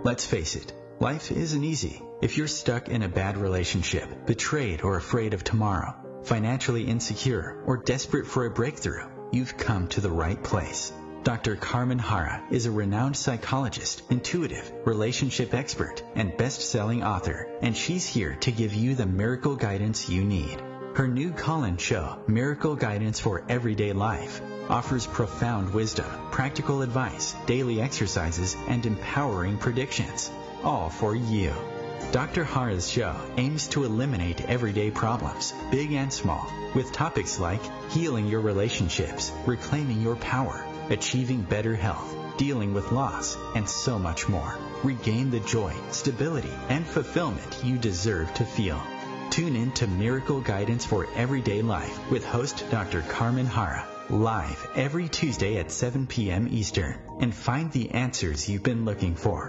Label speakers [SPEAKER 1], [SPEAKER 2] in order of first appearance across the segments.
[SPEAKER 1] Let's face it, life isn't easy. If you're stuck in a bad relationship, betrayed or afraid of tomorrow, financially insecure, or desperate for a breakthrough, you've come to the right place. Dr. Carmen Hara is a renowned psychologist, intuitive, relationship expert, and best-selling author, and she's here to give you the miracle guidance you need. Her new call-in show, Miracle Guidance for Everyday Life, offers profound wisdom, practical advice, daily exercises, and empowering predictions, all for you. Dr. Hara's show aims to eliminate everyday problems, big and small, with topics like healing your relationships, reclaiming your power, achieving better health, dealing with loss, and so much more. Regain the joy, stability, and fulfillment you deserve to feel. Tune in to Miracle Guidance for Everyday Life with host Dr. Carmen Hara, live every Tuesday at 7 p.m. Eastern, and find the answers you've been looking for.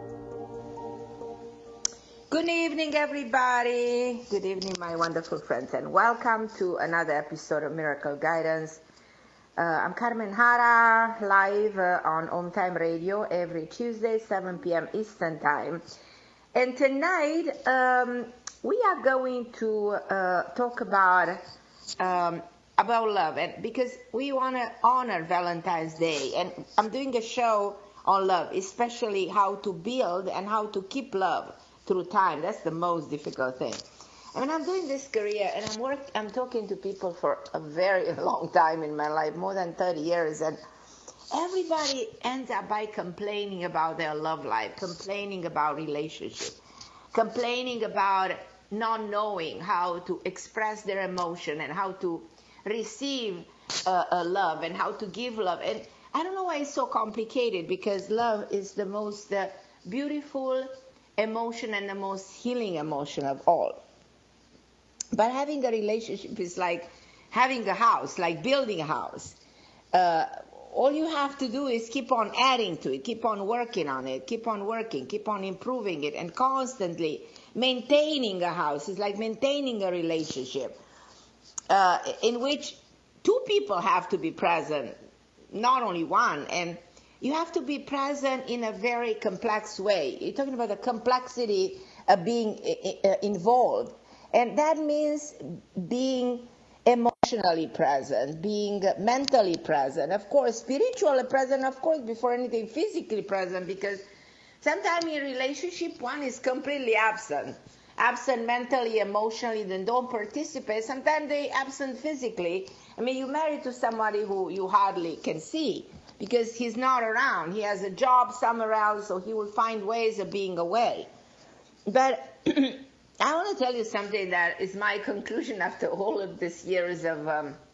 [SPEAKER 2] Good evening, everybody. Good evening, my wonderful friends, and welcome to another episode of Miracle Guidance. I'm Carmen Hara, live on Home Time Radio every Tuesday, 7 p.m. Eastern Time. And tonight, we are going to talk about love, and because we want to honor Valentine's Day, and I'm doing a show on love, especially how to build and how to keep love through time. That's the most difficult thing. I mean, I'm doing this career, and I'm talking to people for a very long time in my life, more than 30 years, and everybody ends up by complaining about their love life, complaining about relationship, complaining about not knowing how to express their emotion and how to receive love and how to give love. And I don't know why it's so complicated, because love is the most beautiful emotion and the most healing emotion of all. But having a relationship is like having a house, like building a house. All you have to do is keep on adding to it, keep on working on it, keep on working, keep on improving it, and constantly maintaining a house is like maintaining a relationship in which two people have to be present, not only one. And you have to be present in a very complex way. You're talking about the complexity of being involved. And that means being emotionally present, being mentally present, of course, spiritually present, of course, before anything physically present, because sometimes in relationship, one is completely absent mentally, emotionally, then don't participate. Sometimes they absent physically. I mean, you're married to somebody who you hardly can see because he's not around. He has a job somewhere else, so he will find ways of being away. But I want to tell you something that is my conclusion after all of these years of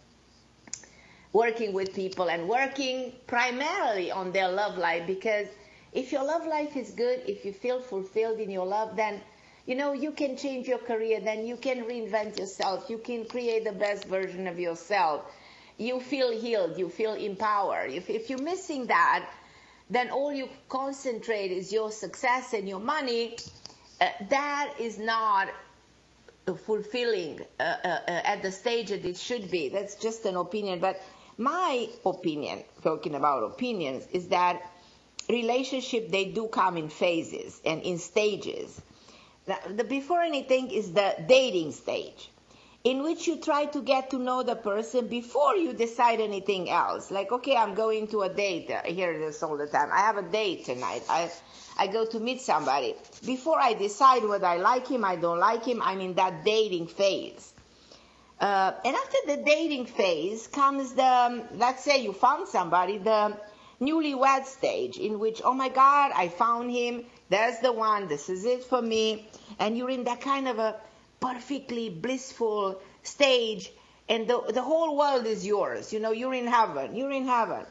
[SPEAKER 2] working with people and working primarily on their love life, because if your love life is good, if you feel fulfilled in your love, then you can change your career, then you can reinvent yourself, you can create the best version of yourself. You feel healed, you feel empowered. If you're missing that, then all you concentrate is your success and your money. That is not fulfilling at the stage that it should be. That's just an opinion. But my opinion, talking about opinions, is that relationships, they do come in phases and in stages. Before anything is the dating stage, in which you try to get to know the person before you decide anything else. Like, okay, I'm going to a date. I hear this all the time. I have a date tonight. I go to meet somebody. Before I decide whether I like him, I don't like him, I'm in that dating phase. And after the dating phase comes let's say you found somebody, the newlywed stage, in which, oh my God, I found him. There's the one. This is it for me. And you're in that kind of a perfectly blissful stage, and the whole world is yours. You're in heaven. You're in heaven.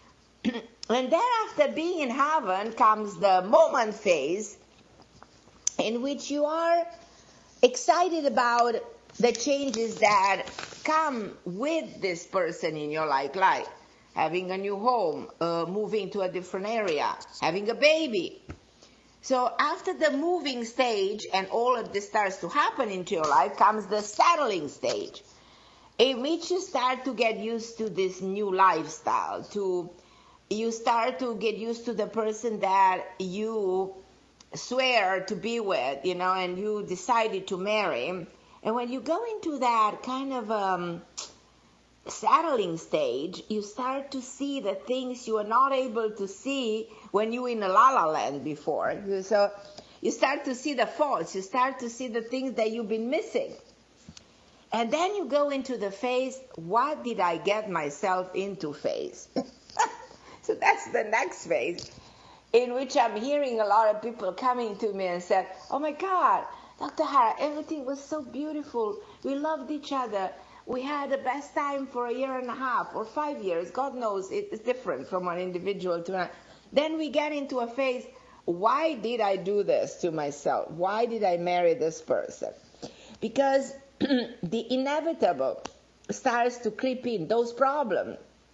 [SPEAKER 2] And then after being in heaven comes the moment phase, in which you are excited about the changes that come with this person in your life, like having a new home, moving to a different area, having a baby. So after the moving stage and all of this starts to happen into your life comes the settling stage, in which you start to get used to this new lifestyle, you start to get used to the person that you swear to be with, and you decided to marry. And when you go into that kind of settling stage, you start to see the things you were not able to see when you were in a la-la land before. So you start to see the faults. You start to see the things that you've been missing. And then you go into the phase, what did I get myself into phase? So that's the next phase, in which I'm hearing a lot of people coming to me and said, oh my God, Dr. Hara, everything was so beautiful. We loved each other. We had the best time for a year and a half or 5 years. God knows it's different from one individual to another. Then we get into a phase, why did I do this to myself? Why did I marry this person? Because the inevitable starts to creep in. Those problems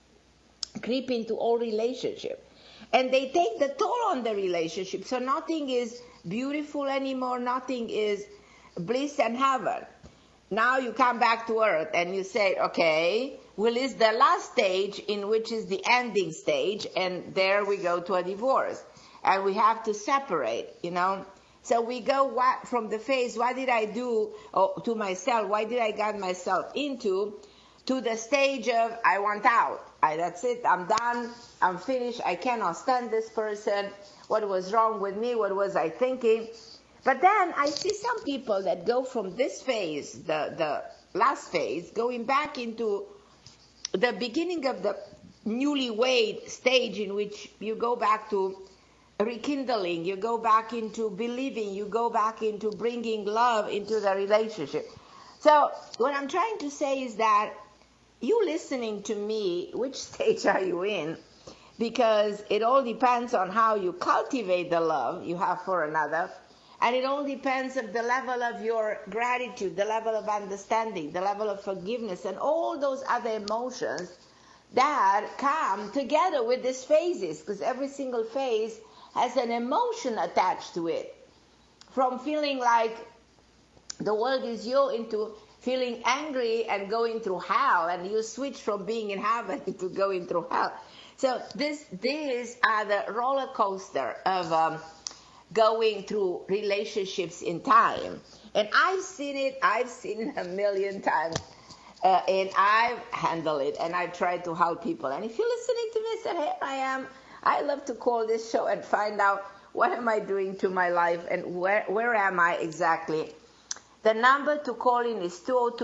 [SPEAKER 2] creep into all relationships. And they take the toll on the relationship. So nothing is beautiful anymore. Nothing is bliss and heaven. Now you come back to earth and you say, okay, well, it's the last stage, in which is the ending stage, and there we go to a divorce. And we have to separate, So we go from the phase, what did I do to myself? Why did I get myself into? To the stage of, I want out. That's it. I'm done. I'm finished. I cannot stand this person. What was wrong with me? What was I thinking? But then I see some people that go from this phase, the last phase, going back into the beginning of the newlywed stage, in which you go back to rekindling, you go back into believing, you go back into bringing love into the relationship. So what I'm trying to say is that you listening to me, which stage are you in? Because it all depends on how you cultivate the love you have for another. And it all depends on the level of your gratitude, the level of understanding, the level of forgiveness, and all those other emotions that come together with these phases, because every single phase has an emotion attached to it. From feeling like the world is you into feeling angry and going through hell, and you switch from being in heaven to going through hell. So these are the roller coaster of going through relationships in time. And I've seen it a million times. And I've handled it, and I've tried to help people. And if you're listening to me and said, here I am, I love to call this show and find out what am I doing to my life and where am I exactly. The number to call in is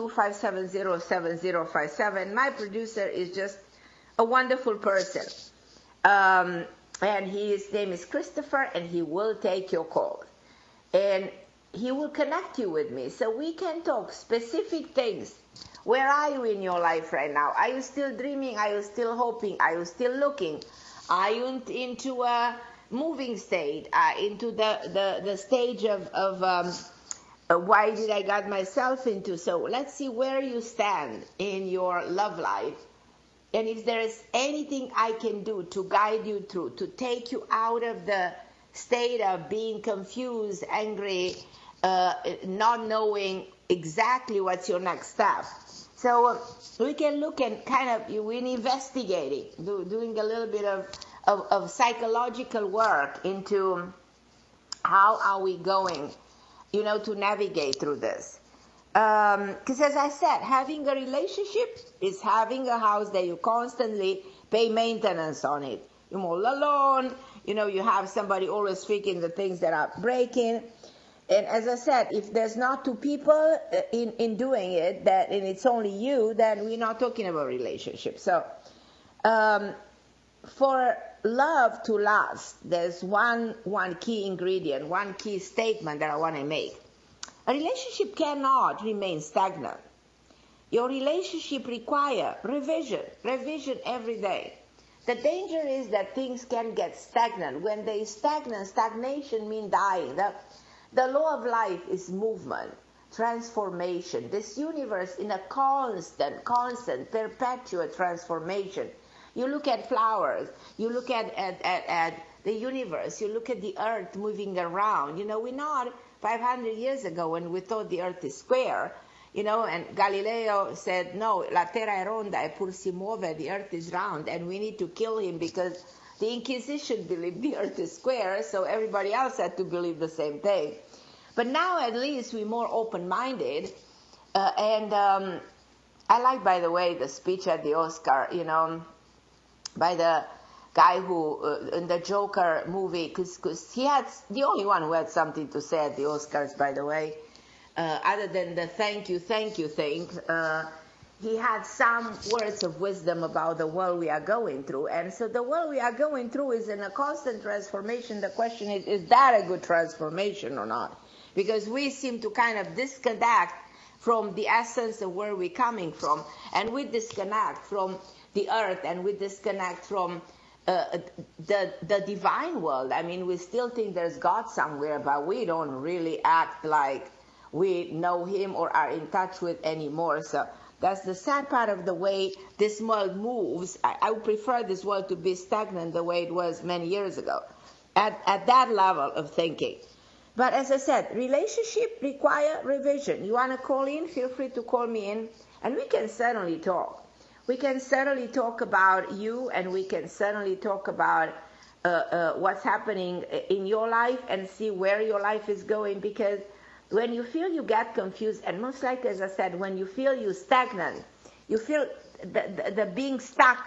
[SPEAKER 2] 202-570-7057. My producer is just a wonderful person. And his name is Christopher, and he will take your call. And he will connect you with me so we can talk specific things. Where are you in your life right now? Are you still dreaming? Are you still hoping? Are you still looking? Are you into a moving state? Into the stage of why did I get myself into? So let's see where you stand in your love life. And if there is anything I can do to guide you through, to take you out of the state of being confused, angry, not knowing exactly what's your next step. So we can look and kind of, when investigating, doing a little bit of psychological work into how are we going, to navigate through this. Because as I said, having a relationship is having a house that you constantly pay maintenance on it. You mow the lawn, you have somebody always fixing the things that are breaking. And as I said, if there's not two people in doing it, and it's only you, then we're not talking about relationship. So for love to last, there's one key ingredient, one key statement that I want to make. A relationship cannot remain stagnant. Your relationship requires revision every day. The danger is that things can get stagnant. When they stagnation means dying. The law of life is movement, transformation. This universe in a constant, perpetual transformation. You look at flowers, you look at the universe, you look at the earth moving around. We're not 500 years ago when we thought the earth is square, and Galileo said, no, la terra è ronda e pur si muove, the earth is round, and we need to kill him because the Inquisition believed the earth is square, so everybody else had to believe the same thing. But now at least we're more open-minded. And I like, by the way, the speech at the Oscar, by the guy who, in the Joker movie, because he had, the only one who had something to say at the Oscars, by the way, other than the thank you thing, he had some words of wisdom about the world we are going through. And so the world we are going through is in a constant transformation. The question is that a good transformation or not? Because we seem to kind of disconnect from the essence of where we're coming from. And we disconnect from the earth, and we disconnect from the divine world. I mean, we still think there's God somewhere, but we don't really act like we know him or are in touch with anymore. So that's the sad part of the way this world moves. I would prefer this world to be stagnant the way it was many years ago, at that level of thinking. But as I said, relationship require revision. You want to call in? Feel free to call me in, and we can certainly talk. We can certainly talk about you, and we can certainly talk about what's happening in your life and see where your life is going, because when you feel you get confused, and most likely, as I said, when you feel you stagnant, you feel the being stuck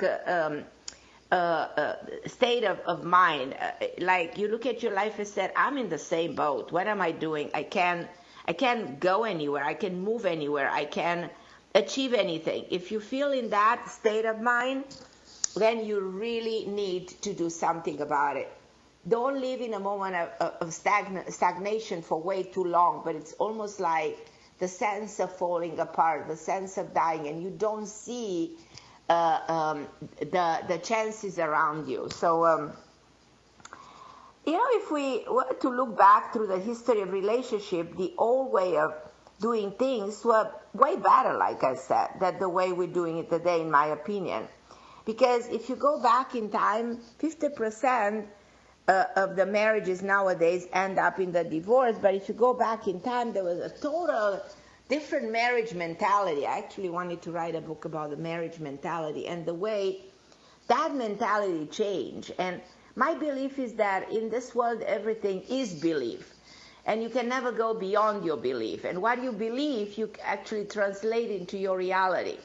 [SPEAKER 2] state of mind, like you look at your life and said, I'm in the same boat. What am I doing? I can't go anywhere. I can move anywhere. I can achieve anything. If you feel in that state of mind, then you really need to do something about it. Don't live in a moment of stagnation for way too long, but it's almost like the sense of falling apart, the sense of dying, and you don't see the chances around you. So, if we were to look back through the history of relationship, the old way of doing things were way better, like I said, than the way we're doing it today, in my opinion. Because if you go back in time, 50% of the marriages nowadays end up in the divorce. But if you go back in time, there was a total different marriage mentality. I actually wanted to write a book about the marriage mentality and the way that mentality changed. And my belief is that in this world, everything is belief. And you can never go beyond your belief. And what you believe, you actually translate into your reality.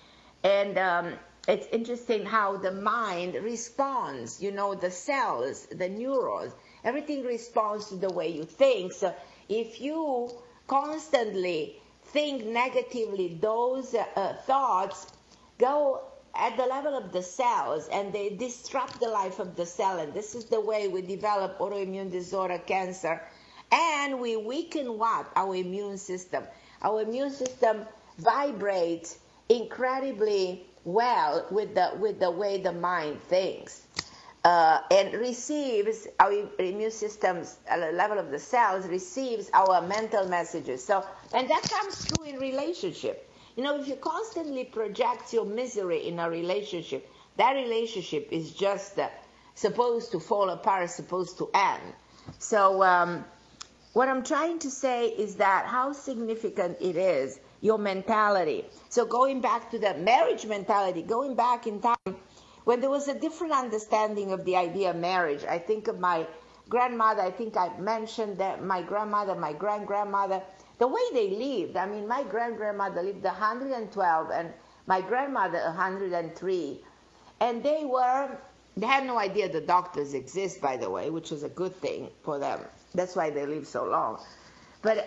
[SPEAKER 2] And it's interesting how the mind responds, the cells, the neurons, everything responds to the way you think. So if you constantly think negatively, those thoughts go at the level of the cells, and they disrupt the life of the cell. And this is the way we develop autoimmune disorder, cancer, and we weaken what? Our immune system. Our immune system vibrates incredibly well with the way the mind thinks, and receives, our immune system's level of the cells receives our mental messages. So, and that comes true in relationship. If you constantly project your misery in a relationship, that relationship is just supposed to fall apart, supposed to end. So what I'm trying to say is that how significant it is, your mentality. So going back to the marriage mentality, going back in time, when there was a different understanding of the idea of marriage, I think of my grandmother, I think I mentioned that my grandmother, my grand-grandmother, the way they lived. I mean, my grand-grandmother lived 112 and my grandmother 103. And they had no idea the doctors exist, by the way, which is a good thing for them. That's why they live so long. But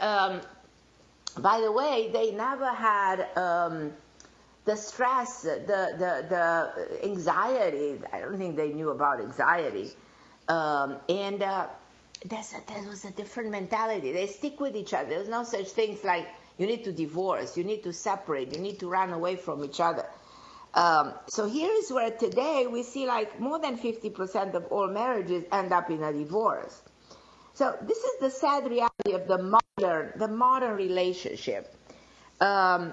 [SPEAKER 2] by the way, they never had the stress, the anxiety. I don't think they knew about anxiety. There was a different mentality. They stick with each other. There's no such things like you need to divorce, you need to separate, you need to run away from each other. So here is where today we see like more than 50% of all marriages end up in a divorce. So this is the sad reality of the modern relationship. As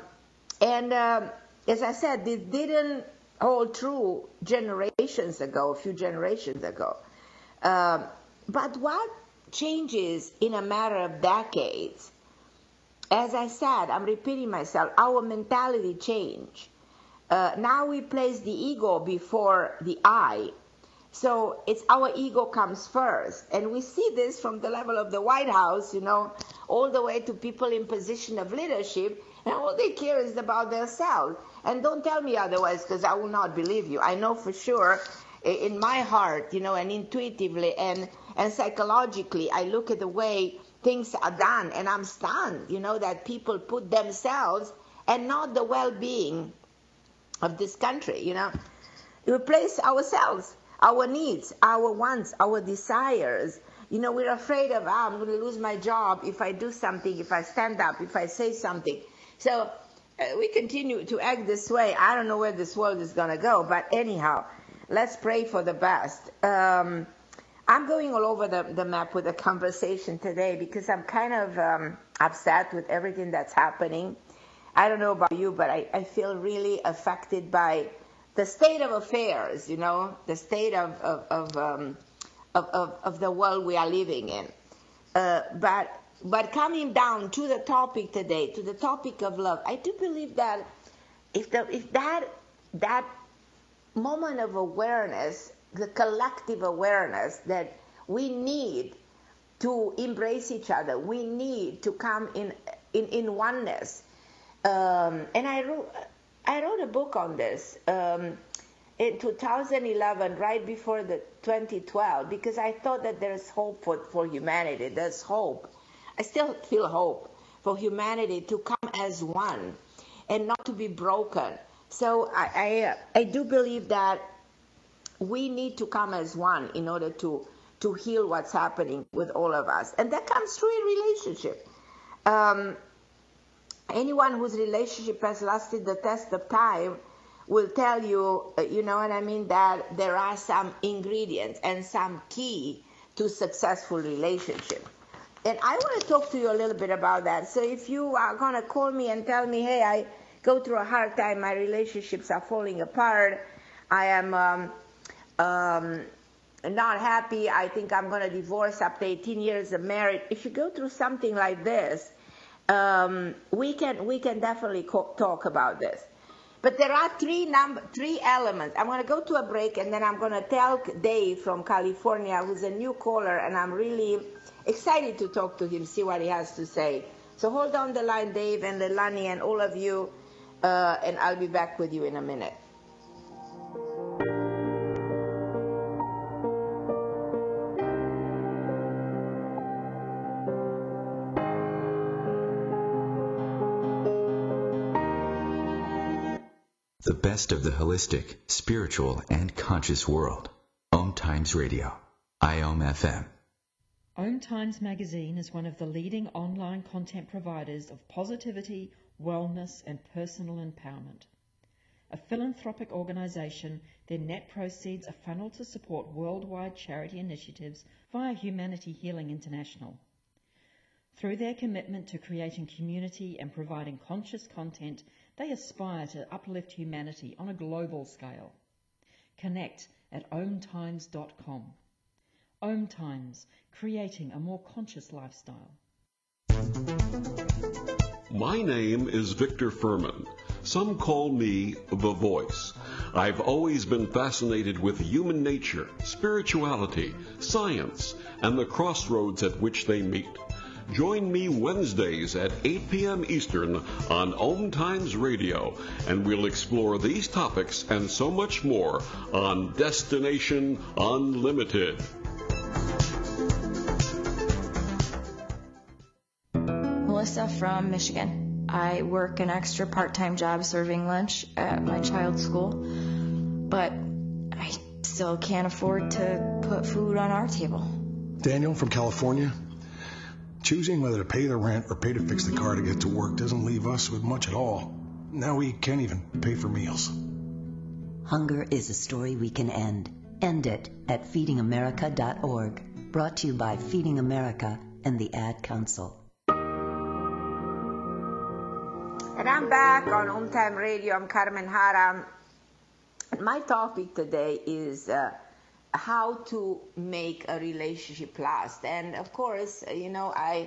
[SPEAKER 2] I said, this didn't hold true a few generations ago. But what changes in a matter of decades? As I said, I'm repeating myself, our mentality changed. Now we place the ego before the I. So it's our ego comes first. And we see this from the level of the White House, all the way to people in position of leadership, and all they care is about themselves. And don't tell me otherwise, because I will not believe you. I know for sure in my heart, and intuitively and psychologically, I look at the way things are done, and I'm stunned, that people put themselves and not the well-being of this country, We place ourselves, our needs, our wants, our desires. We're afraid of, I'm going to lose my job if I do something, if I stand up, if I say something. So we continue to act this way. I don't know where this world is going to go, but anyhow, let's pray for the best. I'm going all over the map with the conversation today because I'm kind of upset with everything that's happening. I don't know about you, but I feel really affected by the state of affairs, the state of the world we are living in. But coming down to the topic today, to the topic of love, I do believe that if that moment of awareness, the collective awareness that we need to embrace each other, we need to come in oneness. And I wrote a book on this in 2011, right before the 2012, because I thought that there's hope for humanity. There's hope. I still feel hope for humanity to come as one and not to be broken. So I do believe that we need to come as one in order to heal what's happening with all of us. And that comes through a relationship. Anyone whose relationship has lasted the test of time will tell you, that there are some ingredients and some key to successful relationship. And I want to talk to you a little bit about that. So if you are going to call me and tell me, hey, I go through a hard time, my relationships are falling apart, I am not happy, I think I'm going to divorce after 18 years of marriage. If you go through something like this, we can definitely talk about this. But there are three elements. I'm going to go to a break, and then I'm going to tell Dave from California, who's a new caller, and I'm really excited to talk to him, see what he has to say. So hold on the line, Dave and Leilani and all of you, and I'll be back with you in a minute.
[SPEAKER 1] The best of the holistic, spiritual, and conscious world. Om Times Radio. IOM FM.
[SPEAKER 3] Om Times Magazine is one of the leading online content providers of positivity, wellness, and personal empowerment. A philanthropic organization, their net proceeds are funneled to support worldwide charity initiatives via Humanity Healing International. Through their commitment to creating community and providing conscious content, they aspire to uplift humanity on a global scale. Connect at omtimes.com. Om Times, creating a more conscious lifestyle.
[SPEAKER 4] My name is Victor Furman. Some call me The Voice. I've always been fascinated with human nature, spirituality, science, and the crossroads at which they meet. Join me Wednesdays at 8 p.m. Eastern on Om Times Radio, and we'll explore these topics and so much more on Destination Unlimited.
[SPEAKER 5] Melissa from Michigan. I work an extra part-time job serving lunch at my child's school, but I still can't afford to put food on our table.
[SPEAKER 6] Daniel from California. Choosing whether to pay the rent or pay to fix the car to get to work doesn't leave us with much at all. Now we can't even pay for meals.
[SPEAKER 7] Hunger is a story we can end. End it at feedingamerica.org. Brought to you by Feeding America and the Ad Council.
[SPEAKER 2] And I'm back on Om Time Radio. I'm Carmen Hara. My topic today is how to make a relationship last. And of course, I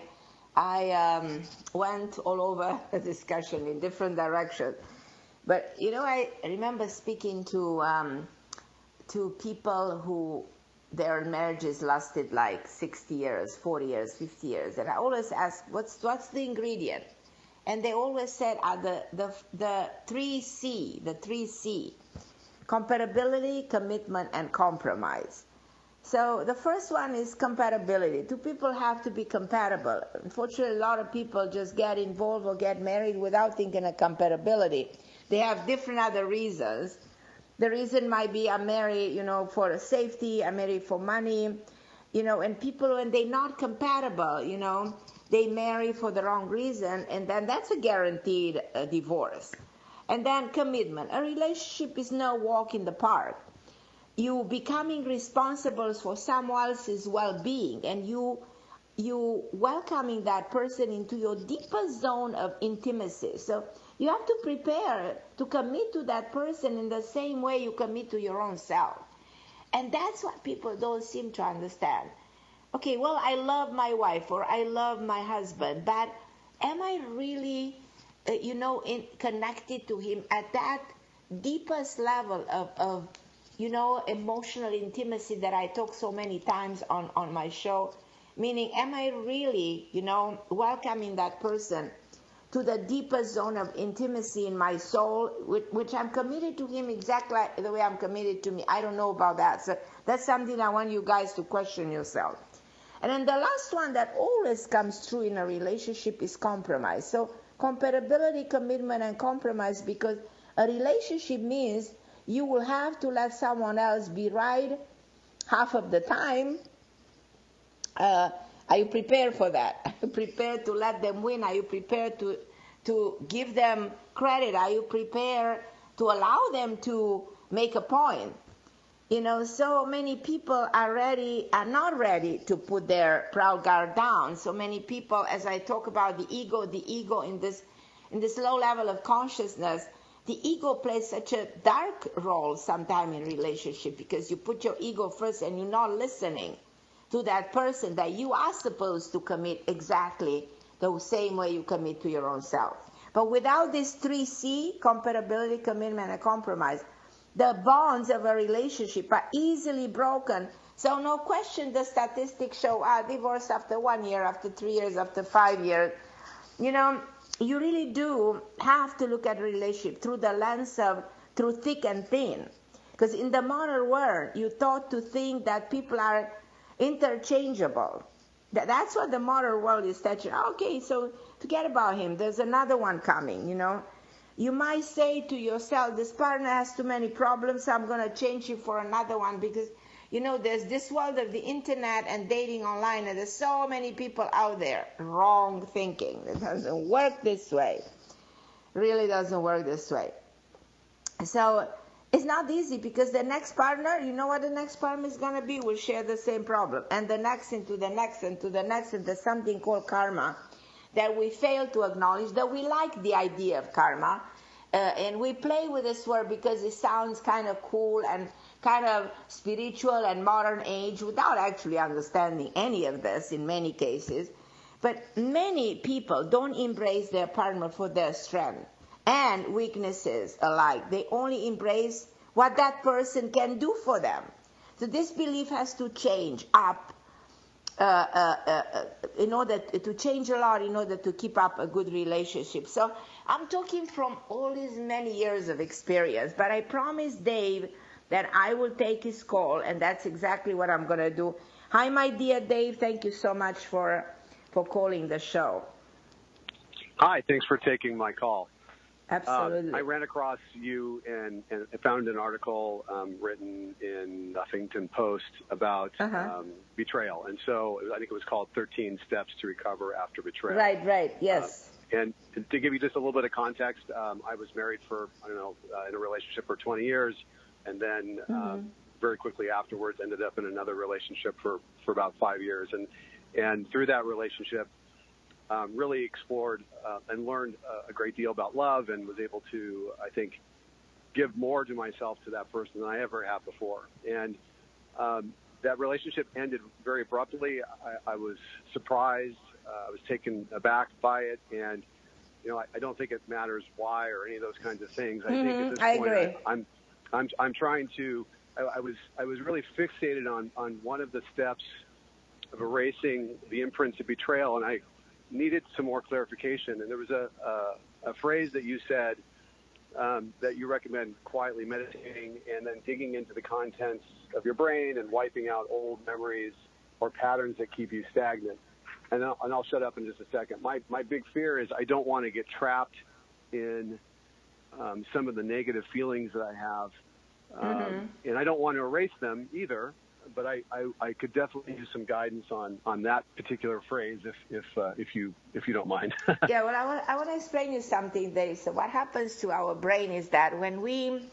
[SPEAKER 2] went all over the discussion in different directions. But, I remember speaking to to people who their marriages lasted like 60 years, 40 years, 50 years, and I always ask, what's the ingredient? And they always said the 3C, the 3C, compatibility, commitment, and compromise. So the first one is compatibility. Two people have to be compatible. Unfortunately, a lot of people just get involved or get married without thinking of compatibility. They have different other reasons. The reason might be I'm married, for safety, I'm married for money, and people, when they're not compatible, they marry for the wrong reason, and then that's a guaranteed divorce. And then commitment. A relationship is no walk in the park. You becoming responsible for someone else's well-being, and you welcoming that person into your deepest zone of intimacy. So you have to prepare to commit to that person in the same way you commit to your own self. And that's what people don't seem to understand. Okay, well, I love my wife or I love my husband, but am I really, connected to him at that deepest level of emotional intimacy that I talk so many times on my show? Meaning, am I really, welcoming that person to the deepest zone of intimacy in my soul, which I'm committed to him exactly the way I'm committed to me? I don't know about that. So that's something I want you guys to question yourself. And then the last one that always comes true in a relationship is compromise. So compatibility, commitment, and compromise, because a relationship means you will have to let someone else be right half of the time. Are you prepared for that? Are you prepared to let them win? Are you prepared to give them credit? Are you prepared to allow them to make a point? So many people are not ready to put their proud guard down. So many people, as I talk about the ego in this low level of consciousness, the ego plays such a dark role sometimes in relationship, because you put your ego first and you're not listening to that person that you are supposed to commit exactly the same way you commit to your own self. But without this 3C, compatibility, commitment, and compromise, the bonds of a relationship are easily broken. So no question, the statistics show divorce after 1 year, after 3 years, after 5 years. You really do have to look at a relationship through the lens of through thick and thin. Because in the modern world, you're taught to think that people are interchangeable. That's what the modern world is teaching. Okay, so forget about him. There's another one coming, You might say to yourself, this partner has too many problems, so I'm going to change you for another one, because, there's this world of the internet and dating online, and there's so many people out there. Wrong thinking. It doesn't work this way. Really doesn't work this way. So it's not easy, because the next partner, you know what the next partner is going to be? Will share the same problem. And the next into the next into the next, and there's something called karma that we fail to acknowledge, that we like the idea of karma. And we play with this word because it sounds kind of cool and kind of spiritual and modern age, without actually understanding any of this in many cases. But many people don't embrace their partner for their strength and weaknesses alike. They only embrace what that person can do for them. So this belief has to change up in order to change a lot, in order to keep up a good relationship. So I'm talking from all these many years of experience, but I promised Dave that I will take his call, and that's exactly what I'm going to do. Hi, my dear Dave. Thank you so much for calling the show.
[SPEAKER 8] Hi, thanks for taking my call.
[SPEAKER 2] Absolutely.
[SPEAKER 8] I ran across you and found an article written in the Huffington Post about betrayal. And so I think it was called 13 Steps to Recover After Betrayal.
[SPEAKER 2] Right, yes.
[SPEAKER 8] And to give you just a little bit of context, I was married for, in a relationship for 20 years. And then very quickly afterwards ended up in another relationship for about 5 years. And through that relationship, really explored and learned a great deal about love, and was able to, I think, give more to myself to that person than I ever have before. And that relationship ended very abruptly. I was surprised. I was taken aback by it. And, I don't think it matters why or any of those kinds of things. I think at this point,
[SPEAKER 2] agree.
[SPEAKER 8] I'm trying to I was really fixated on one of the steps of erasing the imprints of betrayal, and I needed some more clarification. And there was a phrase that you said that you recommend quietly meditating and then digging into the contents of your brain and wiping out old memories or patterns that keep you stagnant. And I'll shut up in just a second. My big fear is I don't want to get trapped in some of the negative feelings that I have, and I don't want to erase them either. But I could definitely use some guidance on that particular phrase if you don't mind.
[SPEAKER 2] Yeah, well, I want to explain you something there. So what happens to our brain is that when we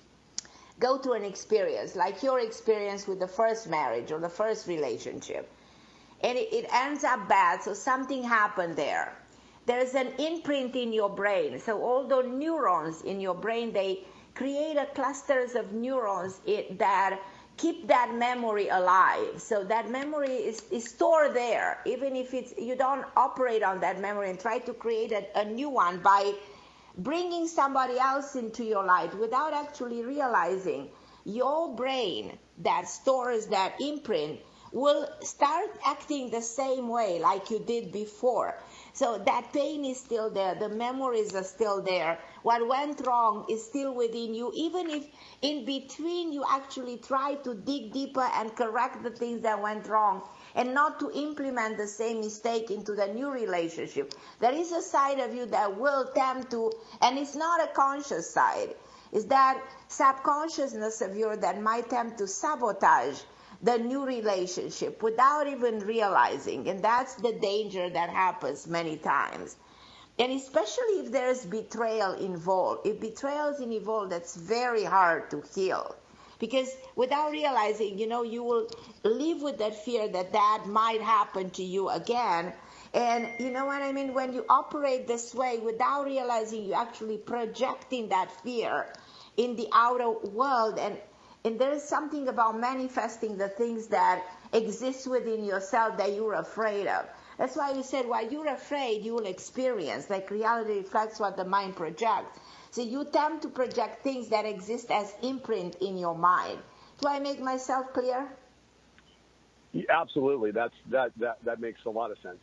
[SPEAKER 2] go through an experience, like your experience with the first marriage or the first relationship, and it ends up bad, so something happened there. There's an imprint in your brain. So all the neurons in your brain, they create clusters of neurons that keep that memory alive. So that memory is stored there, even if you don't operate on that memory and try to create a new one by bringing somebody else into your life without actually realizing. Your brain that stores that imprint will start acting the same way like you did before. So that pain is still there. The memories are still there. What went wrong is still within you, even if in between you actually try to dig deeper and correct the things that went wrong and not to implement the same mistake into the new relationship. There is a side of you that will tempt to, and it's not a conscious side, it's that subconsciousness of yours that might tempt to sabotage the new relationship without even realizing. And that's the danger that happens many times. And especially if there's betrayal involved. If betrayal is involved, that's very hard to heal. Because without realizing, you will live with that fear that might happen to you again. And you know what I mean? When you operate this way without realizing, you're actually projecting that fear in the outer world. And there is something about manifesting the things that exist within yourself that you're afraid of. That's why you said, while you're afraid, you will experience. Like reality reflects what the mind projects. So you tend to project things that exist as imprint in your mind. Do I make myself clear?
[SPEAKER 8] Yeah, absolutely. That makes a lot of sense.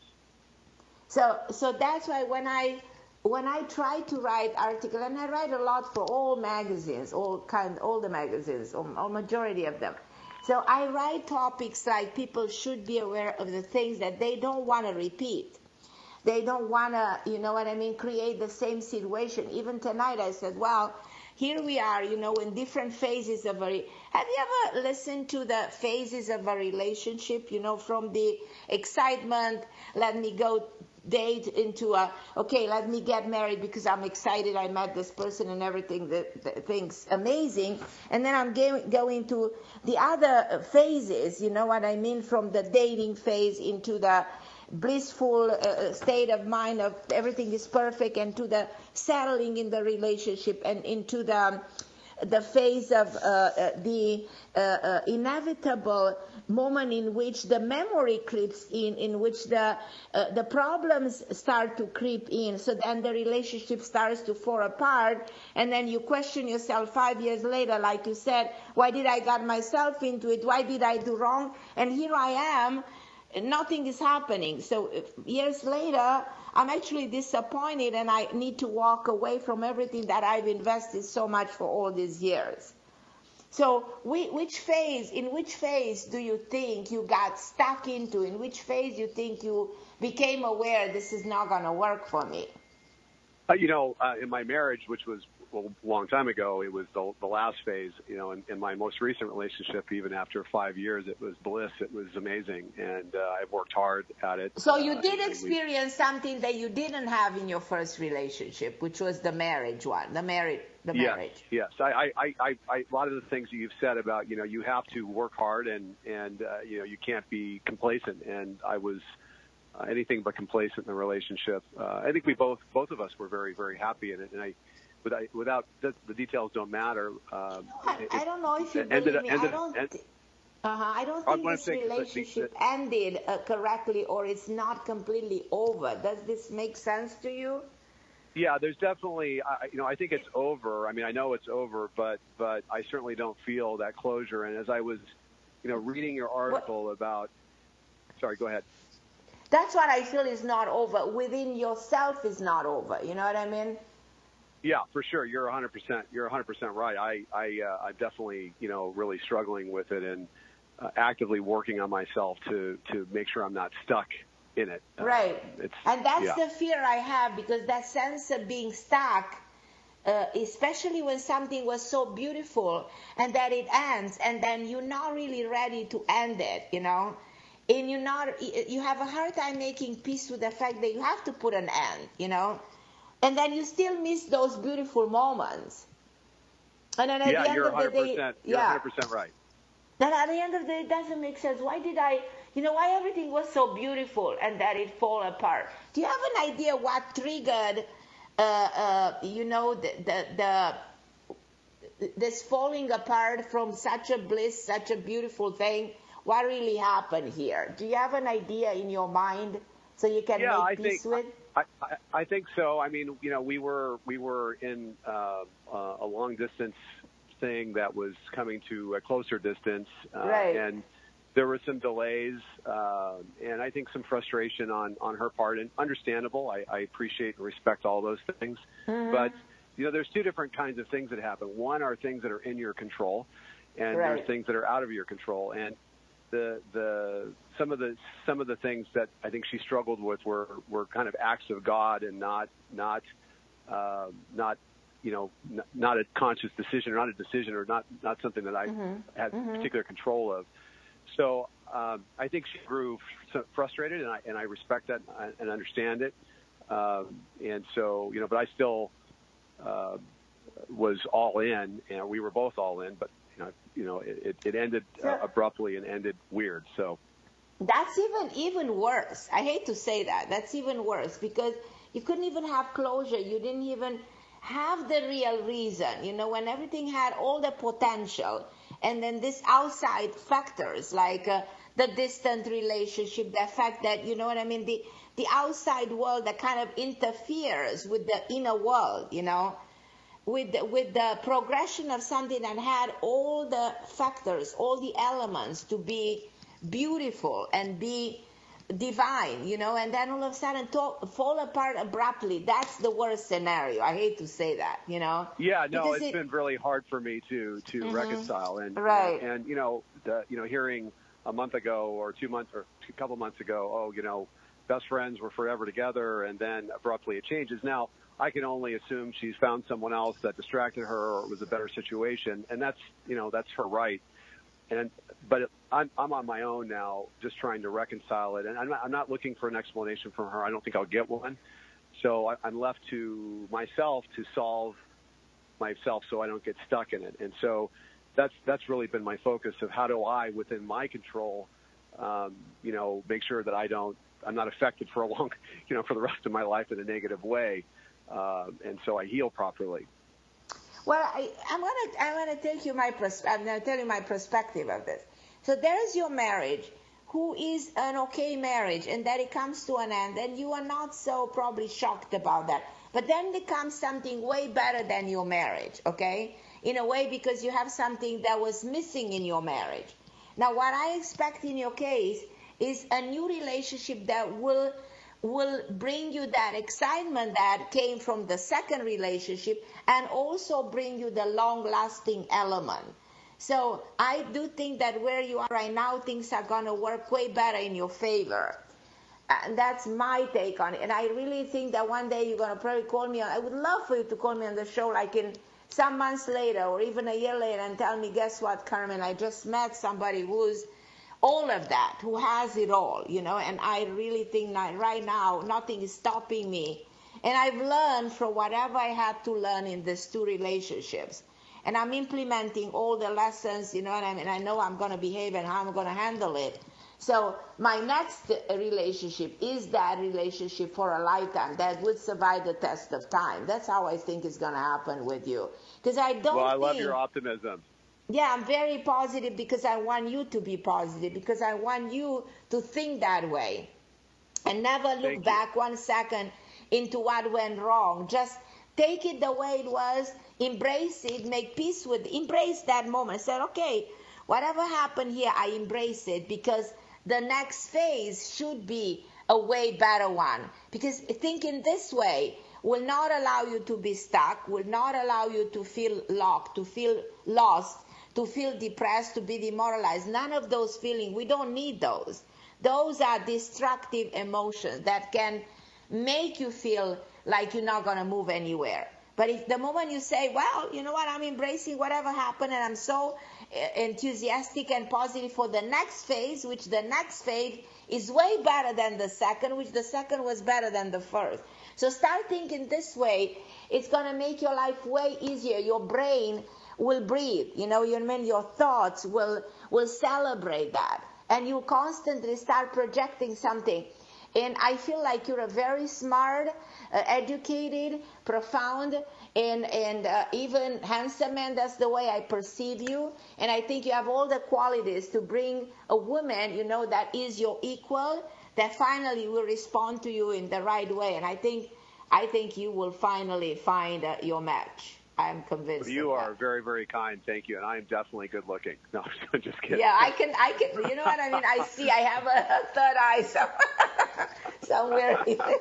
[SPEAKER 2] So that's why when I try to write articles, and I write a lot for all magazines, all the magazines, or majority of them. So I write topics like people should be aware of the things that they don't want to repeat. They don't want to, create the same situation. Even tonight I said, well, here we are, in different phases of have you ever listened to the phases of a relationship, from the excitement, let me go date into okay, let me get married because I'm excited I met this person and everything that thing's amazing, and then I'm going to the other phases, from the dating phase into the blissful state of mind of everything is perfect, and to the settling in the relationship, and into the phase of the inevitable moment in which the memory creeps in which the problems start to creep in. So then the relationship starts to fall apart, and then you question yourself 5 years later, like you said, why did I got myself into it? Why did I do wrong? And here I am, nothing is happening. So years later, I'm actually disappointed, and I need to walk away from everything that I've invested so much for all these years. So in which phase do you think you got stuck into? In which phase you think you became aware this is not going to work for me?
[SPEAKER 8] In my marriage, which was a long time ago, it was the last phase. In my most recent relationship, even after 5 years, it was bliss. It was amazing, and I've worked hard at it.
[SPEAKER 2] So you did experience something that you didn't have in your first relationship, which was the marriage one, the marriage.
[SPEAKER 8] Yes. I a lot of the things that you've said about, you have to work hard and you can't be complacent. And I was anything but complacent in the relationship. I think we both of us were very, very happy in it. And without the details don't matter.
[SPEAKER 2] I don't know if you believe me. I don't think this relationship ended correctly, or it's not completely over. Does this make sense to you?
[SPEAKER 8] Yeah, there's definitely, I think it's over. I mean, I know it's over, but I certainly don't feel that closure. And as I was, reading your article about, sorry, go ahead.
[SPEAKER 2] That's what I feel is not over. Within yourself is not over. You know what I mean?
[SPEAKER 8] Yeah, for sure. You're 100%. You're 100% right. I'm definitely, really struggling with it and actively working on myself to make sure I'm not stuck in it.
[SPEAKER 2] Right. And that's the fear I have, because that sense of being stuck, especially when something was so beautiful and that it ends, and then you're not really ready to end it, and you have a hard time making peace with the fact that you have to put an end, and then you still miss those beautiful moments. And then at the end of the day,
[SPEAKER 8] you're 100% right.
[SPEAKER 2] Then at the end of the day, it doesn't make sense. Why did why everything was so beautiful and that it fall apart? Do you have an idea what triggered, this falling apart from such a bliss, such a beautiful thing? What really happened here? Do you have an idea in your mind so you can make peace with?
[SPEAKER 8] I think so. I mean, we were in a long distance thing that was coming to a closer distance,
[SPEAKER 2] right.
[SPEAKER 8] And there were some delays, and I think some frustration on her part, and understandable. I appreciate and respect all those things,
[SPEAKER 2] mm-hmm.
[SPEAKER 8] But there's two different kinds of things that happen. One are things that are in your control, and
[SPEAKER 2] right.
[SPEAKER 8] there's things that are out of your control. And some of the things that I think she struggled with were kind of acts of God and not a conscious decision, or not a decision, or not something that I
[SPEAKER 2] mm-hmm.
[SPEAKER 8] had
[SPEAKER 2] mm-hmm.
[SPEAKER 8] particular control of. So I think she grew frustrated, and I respect that and understand it. And so, but I still was all in, and we were both all in, but it ended abruptly and ended weird. So
[SPEAKER 2] that's even worse. I hate to say that. That's even worse, because you couldn't even have closure. You didn't even have the real reason, when everything had all the potential, and then these outside factors like the distant relationship, the fact that, the outside world that kind of interferes with the inner world, with the progression of something that had all the factors, all the elements to be beautiful and be divine, and then all of a sudden fall apart abruptly. That's the worst scenario. I hate to say that,
[SPEAKER 8] Yeah, no, it's been really hard for me to
[SPEAKER 2] mm-hmm.
[SPEAKER 8] reconcile, and
[SPEAKER 2] right.
[SPEAKER 8] and hearing a month ago or 2 months or a couple months ago, best friends were forever together, and then abruptly it changes. Now I can only assume she's found someone else that distracted her, or it was a better situation, and that's her right. But I'm on my own now, just trying to reconcile it, and I'm not looking for an explanation from her. I don't think I'll get one. So I'm left to myself to solve myself, so I don't get stuck in it. And so that's really been my focus of how do I, within my control, make sure that I'm not affected for for the rest of my life in a negative way, and so I heal properly.
[SPEAKER 2] Well, I'm gonna take you I'm gonna tell you my perspective of this. So there's your marriage, who is an okay marriage, and that it comes to an end, and you are not so probably shocked about that. But then there comes something way better than your marriage, okay? In a way, because you have something that was missing in your marriage. Now, what I expect in your case is a new relationship that will bring you that excitement that came from the second relationship, and also bring you the long-lasting element. So I do think that where you are right now, things are going to work way better in your favor. And that's my take on it. And I really think that one day you're going to probably call me on. I would love for you to call me on the show like in some months later or even a year later and tell me, guess what, Carmen, I just met somebody who's all of that, who has it all, and I really think that right now nothing is stopping me. And I've learned from whatever I had to learn in these two relationships. And I'm implementing all the lessons, and I know I'm going to behave and how I'm going to handle it. So my next relationship is that relationship for a lifetime that would survive the test of time. That's how I think it's going to happen with you. Because I
[SPEAKER 8] love your optimism.
[SPEAKER 2] Yeah, I'm very positive because I want you to be positive, because I want you to think that way and never look back 1 second into what went wrong. Just take it the way it was, embrace it, make peace with it, embrace that moment. Say, okay, whatever happened here, I embrace it, because the next phase should be a way better one. Because thinking this way will not allow you to be stuck, will not allow you to feel locked, to feel lost, to feel depressed, to be demoralized. None of those feelings, we don't need those. Those are destructive emotions that can make you feel like you're not going to move anywhere. But if the moment you say, well, you know what, I'm embracing whatever happened, and I'm so enthusiastic and positive for the next phase, which the next phase is way better than the second, which the second was better than the first. So start thinking this way. It's going to make your life way easier. Your brain will breathe. Your thoughts will celebrate that. And you constantly start projecting something. And I feel like you're a very smart, educated, profound, and even handsome man. That's the way I perceive you. And I think you have all the qualities to bring a woman, that is your equal, that finally will respond to you in the right way. And I think you will finally find your match. I'm convinced.
[SPEAKER 8] You are very, very kind. Thank you. And I am definitely good looking. No, I'm just kidding.
[SPEAKER 2] Yeah, I can, you know what I mean? I have a third eye somewhere.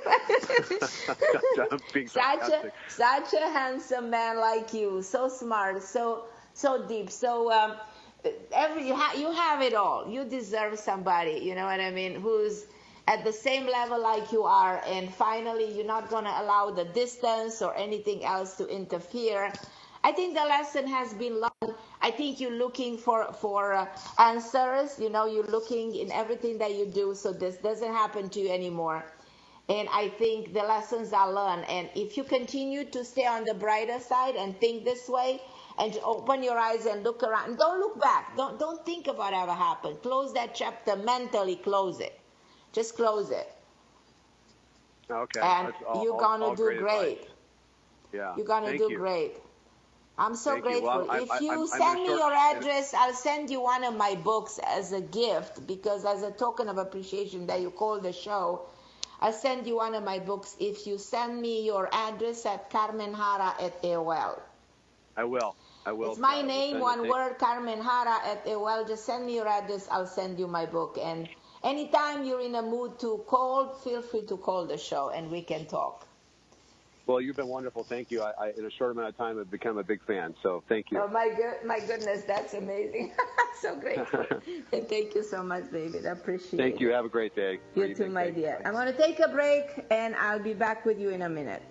[SPEAKER 2] Such a handsome man like you. So smart, so deep, so you have it all. You deserve somebody, you know what I mean, who's at the same level like you are, and finally you're not going to allow the distance or anything else to interfere. I think the lesson has been learned. I think you're looking for answers. You're looking in everything that you do, so this doesn't happen to you anymore. And I think the lessons are learned. And if you continue to stay on the brighter side and think this way, and open your eyes and look around, don't look back. Don't think about whatever happened. Close that chapter mentally. Close it. Just close it.
[SPEAKER 8] Okay.
[SPEAKER 2] And you're going to do great.
[SPEAKER 8] Advice. Yeah.
[SPEAKER 2] You're going to do great. I'm so grateful.
[SPEAKER 8] Well,
[SPEAKER 2] if you send me your address, I'll send you one of my books as a gift, because as a token of appreciation that you call the show, I'll send you one of my books if you send me your address at carmenjara@AOL.
[SPEAKER 8] I will.
[SPEAKER 2] It's my name, one word, carmenjara@AOL. Just send me your address. I'll send you my book. And anytime you're in a mood to call, feel free to call the show and we can talk.
[SPEAKER 8] Well, you've been wonderful. Thank you. I in a short amount of time, have become a big fan. So thank you.
[SPEAKER 2] Oh, my goodness. That's amazing. So grateful. And thank you so much, David. I appreciate it.
[SPEAKER 8] Thank you. Have a great day.
[SPEAKER 2] You too, my dear. I'm going to take a break and I'll be back with you in a minute.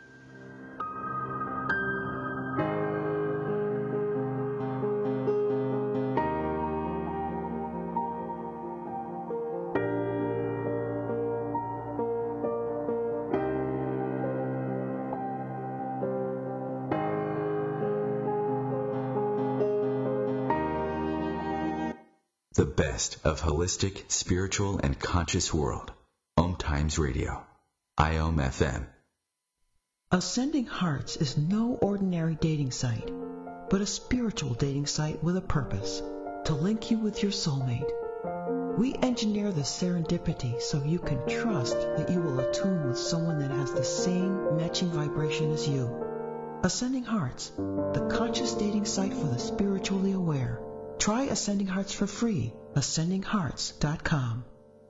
[SPEAKER 1] The best of holistic, spiritual, and conscious world. Om Times Radio. IOM FM.
[SPEAKER 9] Ascending Hearts is no ordinary dating site, but a spiritual dating site with a purpose, to link you with your soulmate. We engineer the serendipity so you can trust that you will attune with someone that has the same matching vibration as you. Ascending Hearts, the conscious dating site for the spiritually aware. Try Ascending Hearts for free. AscendingHearts.com.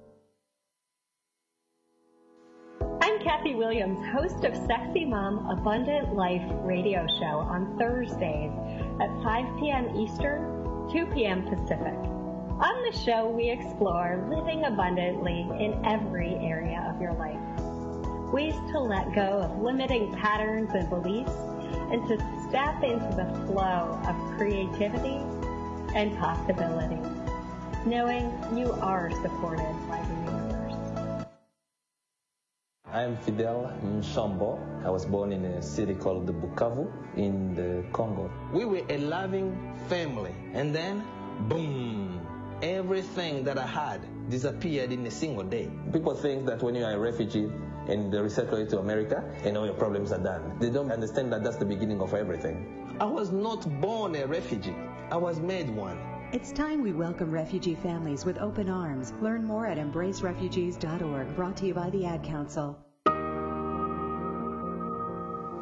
[SPEAKER 10] I'm Kathy Williams, host of Sexy Mom Abundant Life radio show on Thursdays at 5 p.m. Eastern, 2 p.m. Pacific. On the show, we explore living abundantly in every area of your life. Ways to let go of limiting patterns and beliefs and to step into the flow of creativity and possibility, knowing you are supported by the universe.
[SPEAKER 11] I am Fidel Nshambo. I was born in a city called Bukavu in the Congo. We were a loving family, and then, boom, everything that I had disappeared in a single day. People think that when you are a refugee and they resettle you to America, and all your problems are done. They don't understand that that's the beginning of everything. I was not born a refugee. I was made one.
[SPEAKER 12] It's time we welcome refugee families with open arms. Learn more at embracerefugees.org, brought to you by the Ad Council.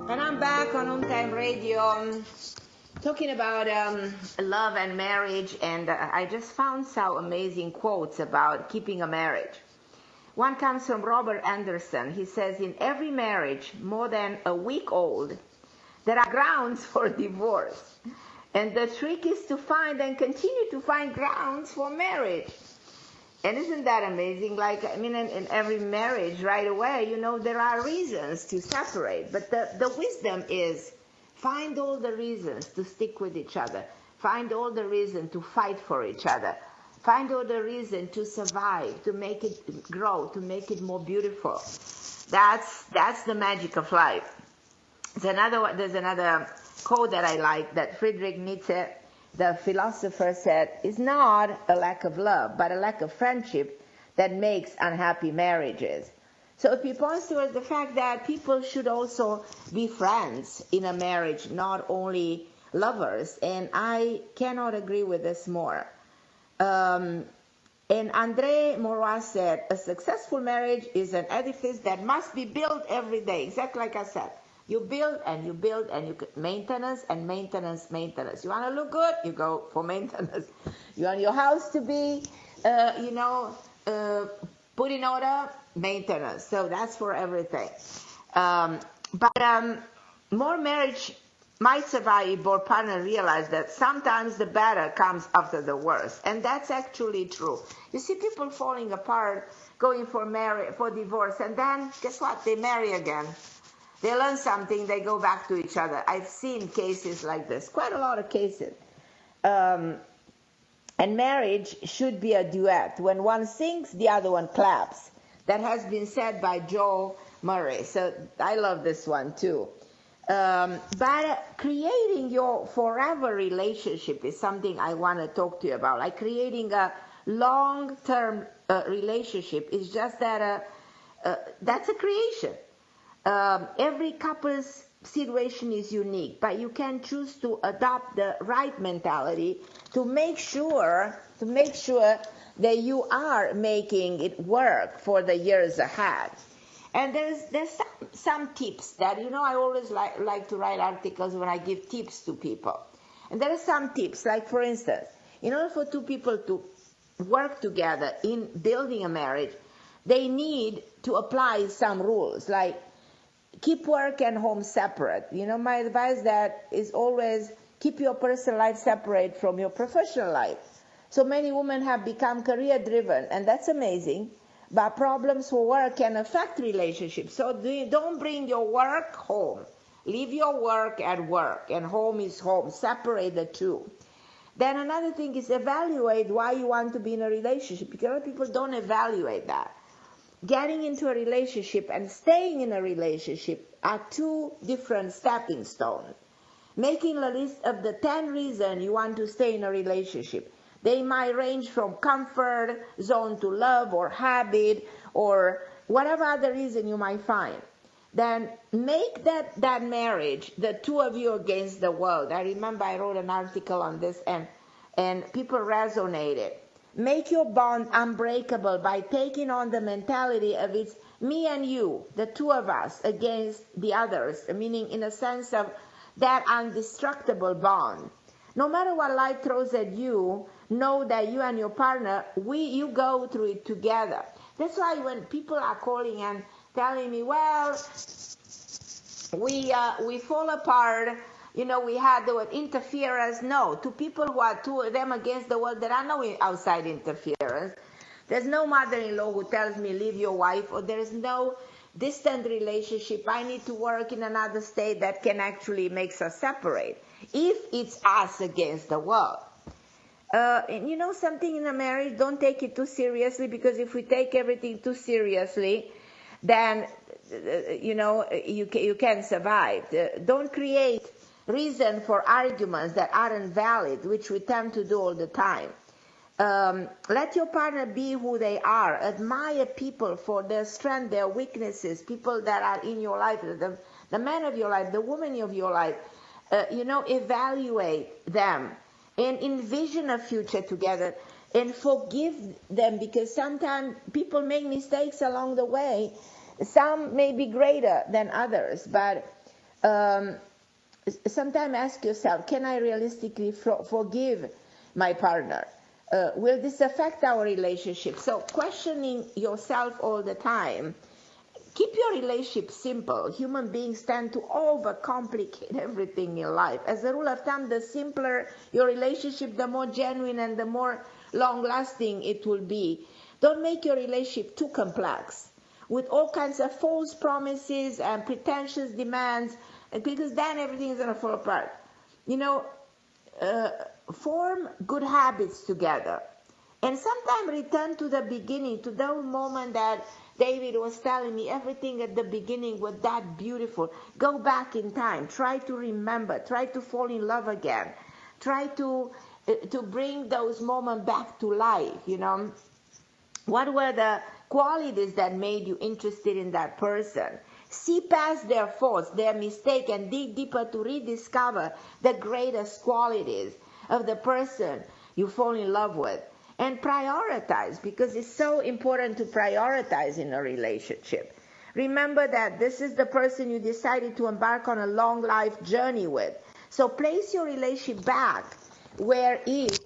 [SPEAKER 2] And I'm back on On Time Radio talking about love and marriage, and I just found some amazing quotes about keeping a marriage. One comes from Robert Anderson. He says, in every marriage more than a week old, there are grounds for divorce. And the trick is to find and continue to find grounds for marriage. And isn't that amazing? In every marriage right away, there are reasons to separate. But the wisdom is find all the reasons to stick with each other. Find all the reason to fight for each other. Find all the reason to survive, to make it grow, to make it more beautiful. That's the magic of life. There's another quote that I like that Friedrich Nietzsche, the philosopher, said, is not a lack of love, but a lack of friendship that makes unhappy marriages. So he points towards the fact that people should also be friends in a marriage, not only lovers. And I cannot agree with this more. And André Maurois said, a successful marriage is an edifice that must be built every day. Exactly like I said. You build and you build and you maintenance and maintenance. You want to look good, you go for maintenance. You want your house to be, put in order, maintenance. So that's for everything. But more marriage might survive if both partners realize that sometimes the better comes after the worst. And that's actually true. You see people falling apart, going for divorce, and then guess what? They marry again. They learn something, they go back to each other. I've seen cases like this, quite a lot of cases. And marriage should be a duet. When one sings, the other one claps. That has been said by Joe Murray. So I love this one too. But creating your forever relationship is something I want to talk to you about. Like creating a long-term relationship is just that that's a creation. Every couple's situation is unique, but you can choose to adopt the right mentality to make sure that you are making it work for the years ahead. And there's some tips that, I always like to write articles when I give tips to people. And there are some tips, like for instance, in order for two people to work together in building a marriage, they need to apply some rules, like keep work and home separate. My advice that is always keep your personal life separate from your professional life. So many women have become career driven, and that's amazing. But problems for work can affect relationships. So don't bring your work home. Leave your work at work, and home is home. Separate the two. Then another thing is evaluate why you want to be in a relationship, because a lot of people don't evaluate that. Getting into a relationship and staying in a relationship are two different stepping stones. Making a list of the 10 reasons you want to stay in a relationship. They might range from comfort zone to love or habit or whatever other reason you might find. Then make that marriage the two of you against the world. I remember I wrote an article on this and people resonated. Make your bond unbreakable by taking on the mentality of it's me and you, the two of us, against the others, meaning in a sense of that indestructible bond. No matter what life throws at you, know that you and your partner, you go through it together. That's why when people are calling and telling me, well, we fall apart, we had the interference. No, to people who are two of them against the world, there are no outside interference. There's no mother-in-law who tells me leave your wife, or there's no distant relationship. I need to work in another state that can actually make us separate. If it's us against the world. And something in a marriage, don't take it too seriously, because if we take everything too seriously, then, you can't survive. Don't create reason for arguments that aren't valid, which we tend to do all the time. Let your partner be who they are. Admire people for their strength, their weaknesses, people that are in your life, the man of your life, the woman of your life. Evaluate them and envision a future together and forgive them, because sometimes people make mistakes along the way. Some may be greater than others, but sometimes ask yourself, can I realistically forgive my partner? Will this affect our relationship? So questioning yourself all the time. Keep your relationship simple. Human beings tend to overcomplicate everything in life. As a rule of thumb, the simpler your relationship, the more genuine and the more long-lasting it will be. Don't make your relationship too complex with all kinds of false promises and pretentious demands, because then everything is going to fall apart. Form good habits together. And sometimes return to the beginning, to the moment that David was telling me everything at the beginning was that beautiful. Go back in time. Try to remember. Try to fall in love again. Try to bring those moments back to life, What were the qualities that made you interested in that person? See past their faults, their mistake, and dig deeper to rediscover the greatest qualities of the person you fall in love with. And prioritize, because it's so important to prioritize in a relationship. Remember that this is the person you decided to embark on a long life journey with. So place your relationship back where it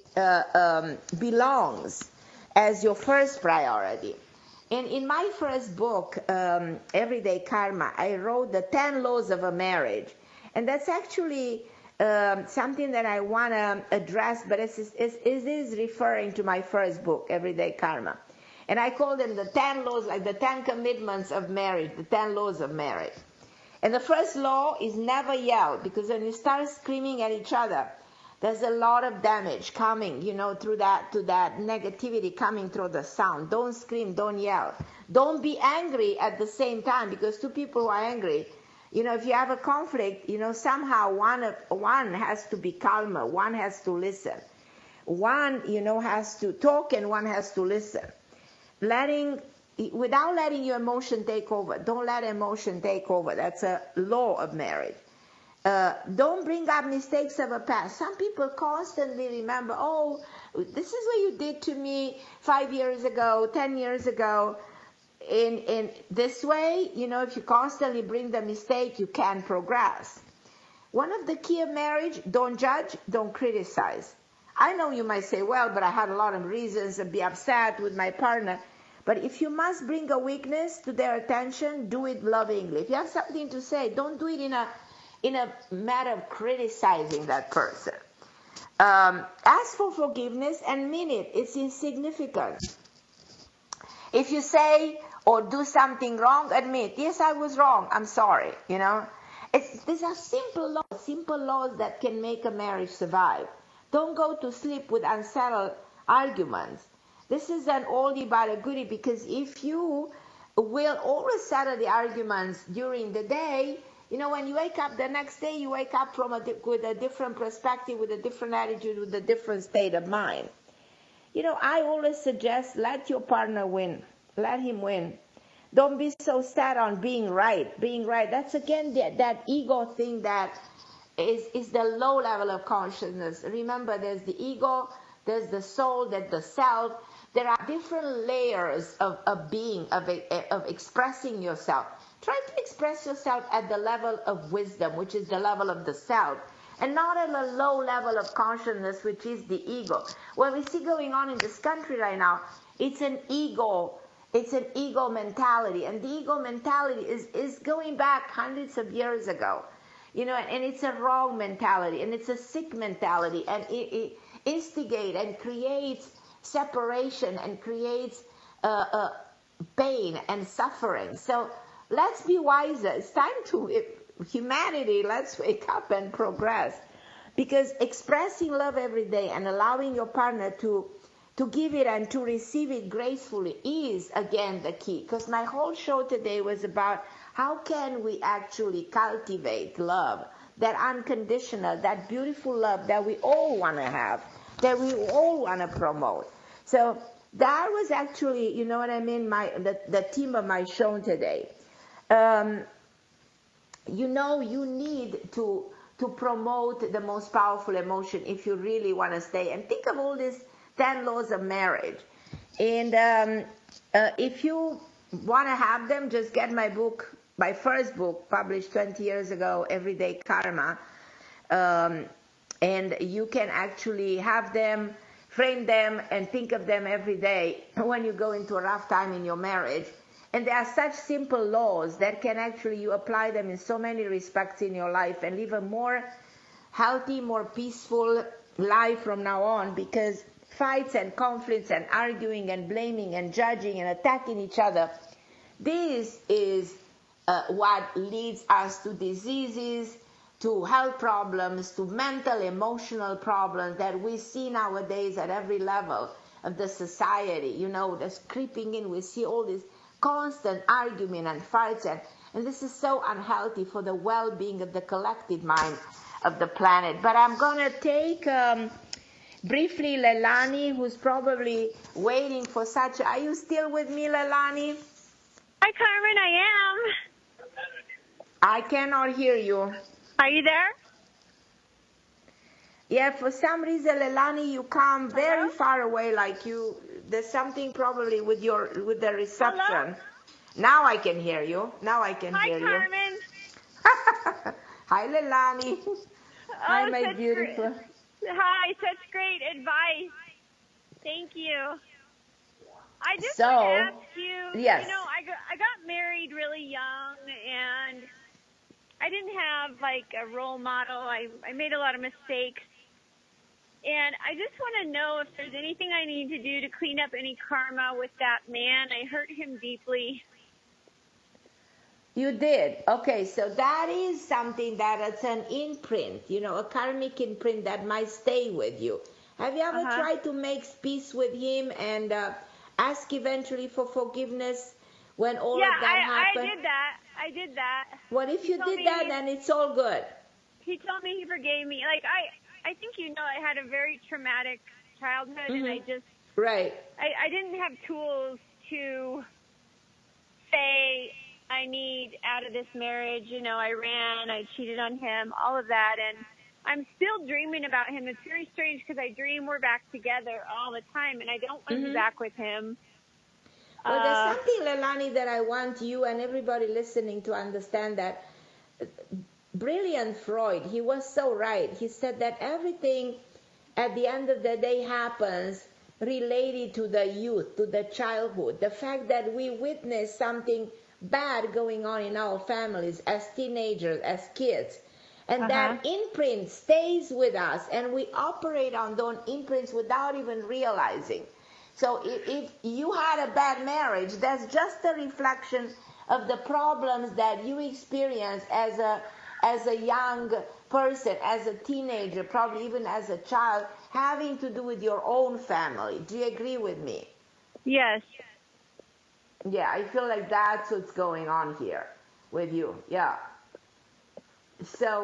[SPEAKER 2] belongs as your first priority. And in my first book, Everyday Karma, I wrote the 10 laws of a marriage. And that's actually something that I want to address, but it is referring to my first book, Everyday Karma. And I call them the 10 laws, like the 10 commitments of marriage, the 10 laws of marriage. And the first law is never yell, because when you start screaming at each other, there's a lot of damage coming, through that negativity coming through the sound. Don't scream, don't yell. Don't be angry at the same time, because two people who are angry, if you have a conflict, somehow one has to be calmer, one has to listen. One, has to talk and one has to listen. Without letting your emotion take over. Don't let emotion take over. That's a law of marriage. Don't bring up mistakes of a past. Some people constantly remember, this is what you did to me 5 years ago, 10 years ago. In this way, if you constantly bring the mistake, you can't progress. One of the key of marriage, don't judge, don't criticize. I know you might say, well, but I had a lot of reasons to be upset with my partner. But if you must bring a weakness to their attention, do it lovingly. If you have something to say, don't do it in a matter of criticizing that person. Ask for forgiveness and mean it. It's insignificant. If you say or do something wrong, admit, yes, I was wrong, I'm sorry, These are simple laws that can make a marriage survive. Don't go to sleep with unsettled arguments. This is an oldie but a goodie, because if you will always settle the arguments during the day, when you wake up the next day, you wake up with a different perspective, with a different attitude, with a different state of mind. I always suggest let your partner win. Let him win. Don't be so set on being right. That's again that ego thing that is the low level of consciousness. Remember, there's the ego, there's the soul, there's the self. There are different layers of being, of expressing yourself. Try to express yourself at the level of wisdom, which is the level of the self, and not at a low level of consciousness, which is the ego. What we see going on in this country right now, it's an ego mentality, and the ego mentality is going back hundreds of years ago, and it's a wrong mentality, and it's a sick mentality, and it instigates and creates separation and creates pain and suffering. So let's be wiser. It's time to humanity, let's wake up and progress, because expressing love every day and allowing your partner to give it and to receive it gracefully is again the key. Because my whole show today was about how can we actually cultivate love, that unconditional, that beautiful love that we all want to have, that we all want to promote. So that was actually, you know what I mean, the theme of my show today. You need to promote the most powerful emotion if you really want to stay. And think of all these 10 laws of marriage. And if you want to have them, just get my book, my first book published 20 years ago, Everyday Karma. And you can actually have them, frame them, and think of them every day when you go into a rough time in your marriage. And there are such simple laws that can actually, you apply them in so many respects in your life and live a more healthy, more peaceful life from now on, because fights and conflicts and arguing and blaming and judging and attacking each other, this is what leads us to diseases, to health problems, to mental, emotional problems that we see nowadays at every level of the society. You know, that's creeping in. We see all this constant argument and fights, and this is so unhealthy for the well-being of the collective mind of the planet. But I'm going to take briefly Leilani, who's probably waiting for such. Are you still with me, Leilani?
[SPEAKER 13] Hi, Carmen, I am.
[SPEAKER 2] I cannot hear you.
[SPEAKER 13] Are you there?
[SPEAKER 2] Yeah, for some reason, Leilani, you come very far away, like you. There's something probably with the reception.
[SPEAKER 13] Hello?
[SPEAKER 2] Now I can hear you. Now I can hear
[SPEAKER 13] Hi, Carmen.
[SPEAKER 2] you. Hi, Leilani. Hi, my beautiful.
[SPEAKER 13] Hi, such great advice. Thank you. I just
[SPEAKER 2] want
[SPEAKER 13] to ask you,
[SPEAKER 2] yes.
[SPEAKER 13] You know, I got married really young, and I didn't have like a role model. I made a lot of mistakes. And I just want to know if there's anything I need to do to clean up any karma with that man. I hurt him deeply.
[SPEAKER 2] You did. Okay, so that is something it's an imprint, you know, a karmic imprint that might stay with you. Have you ever tried to make peace with him and ask eventually for forgiveness when all of that happened?
[SPEAKER 13] I did that.
[SPEAKER 2] Well, if you did that, then it's all good.
[SPEAKER 13] He told me he forgave me. Like, I think you know I had a very traumatic childhood, and I just...
[SPEAKER 2] Right.
[SPEAKER 13] I didn't have tools to say, I need out of this marriage. You know, I ran, I cheated on him, all of that, and I'm still dreaming about him. It's very strange because I dream we're back together all the time, and I don't want to be back with him.
[SPEAKER 2] Well, there's something, Leilani, that I want you and everybody listening to understand, that brilliant Freud, he was so right. He said that everything at the end of the day happens related to the youth, to the childhood. The fact that we witness something bad going on in our families as teenagers, as kids, and that imprint stays with us, and we operate on those imprints without even realizing. So if you had a bad marriage, that's just a reflection of the problems that you experienced as a young person, as a teenager, probably even as a child, having to do with your own family. Do you agree with me?
[SPEAKER 13] Yes.
[SPEAKER 2] Yeah, I feel like that's what's going on here with you. Yeah. So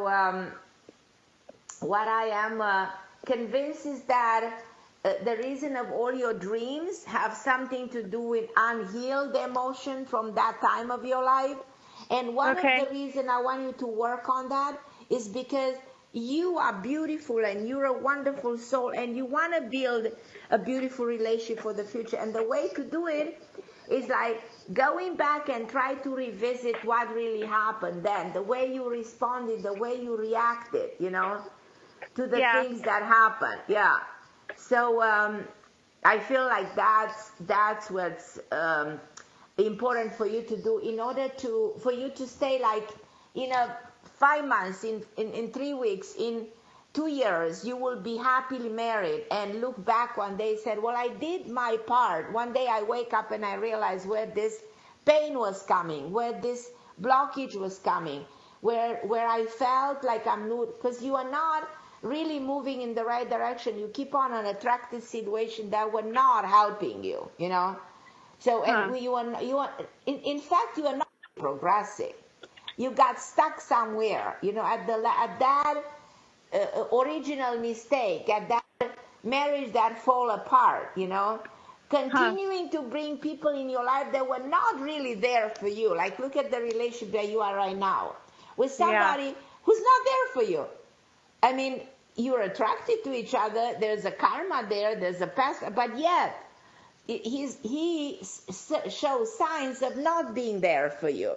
[SPEAKER 2] what I am convinced is that the reason of all your dreams have something to do with unhealed emotion from that time of your life. And one of the reasons I want you to work on that is because you are beautiful and you're a wonderful soul and you want to build a beautiful relationship for the future. And the way to do it is like going back and try to revisit what really happened then, the way you responded, the way you reacted, you know, to the things that happened. Yeah. So I feel like that's what's important for you to do in order for you to stay like, you know, 5 months, in 3 weeks, in 2 years, you will be happily married and look back one day and say, well, I did my part. One day I wake up and I realize where this pain was coming, where this blockage was coming, where I felt like I'm not, because you are not really moving in the right direction. You keep on an attractive situation that were not helping you, you know. So and you are in fact you are not progressing. You got stuck somewhere, you know, at that original mistake, at that marriage that fall apart, you know. Continuing to bring people in your life that were not really there for you. Like look at the relationship that you are right now with somebody who's not there for you. I mean, you're attracted to each other. There's a karma there. There's a past, but yet he shows signs of not being there for you.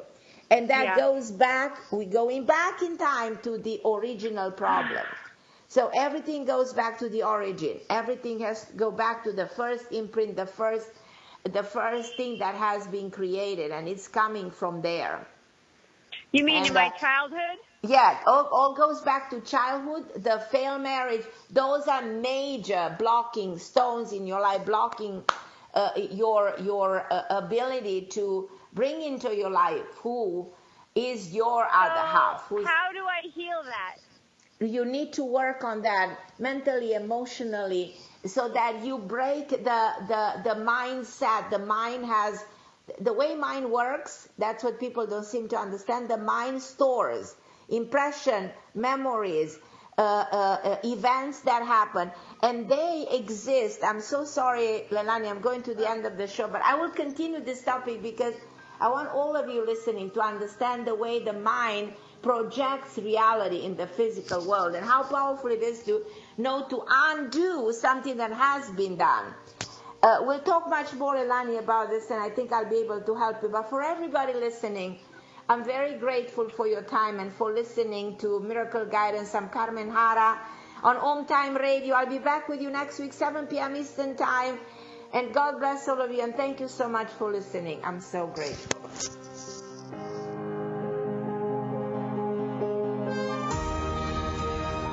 [SPEAKER 2] And that goes back, we're going back in time to the original problem. So everything goes back to the origin. Everything has to go back to the first imprint, the first thing that has been created, and it's coming from there.
[SPEAKER 13] You mean in my childhood?
[SPEAKER 2] Yeah, all goes back to childhood. The failed marriage, those are major blocking stones in your life, blocking your ability to bring into your life who is your other half.
[SPEAKER 13] How do I heal that?
[SPEAKER 2] You need to work on that mentally, emotionally, so that you break the mindset. The mind has, the way mind works, that's what people don't seem to understand. The mind stores impression, memories, events that happen, and they exist. I'm so sorry, Leilani, I'm going to the end of the show, but I will continue this topic because I want all of you listening to understand the way the mind projects reality in the physical world and how powerful it is to know to undo something that has been done. We'll talk much more, Leilani, about this, and I think I'll be able to help you. But for everybody listening, I'm very grateful for your time and for listening to Miracle Guidance. I'm Carmen Hara on Om Time Radio. I'll be back with you next week, 7 p.m. Eastern Time. And God bless all of you, and thank you so much for listening. I'm so grateful.